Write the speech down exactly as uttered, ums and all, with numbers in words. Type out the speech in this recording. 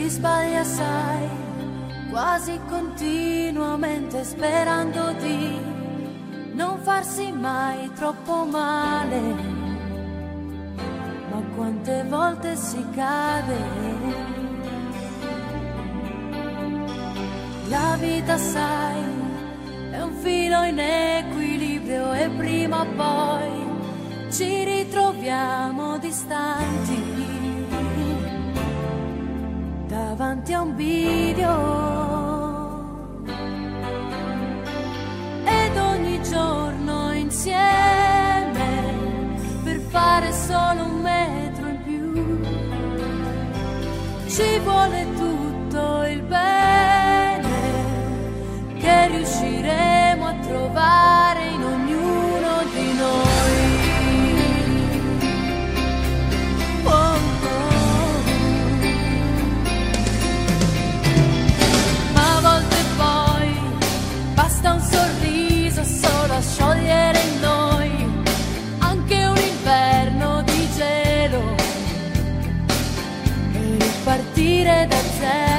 sbaglia, sai, quasi continuamente sperando di non farsi mai troppo male, ma quante volte si cade. La vita, sai, è un filo in equilibrio e prima o poi ci ritroviamo distanti davanti a un bivio, ed ogni giorno insieme per fare solo un metro in più ci vuole tutto il bene che riusciremo a trovare in ognuno di noi. Basta un sorriso solo a sciogliere in noi anche un inverno di gelo e ripartire da zero.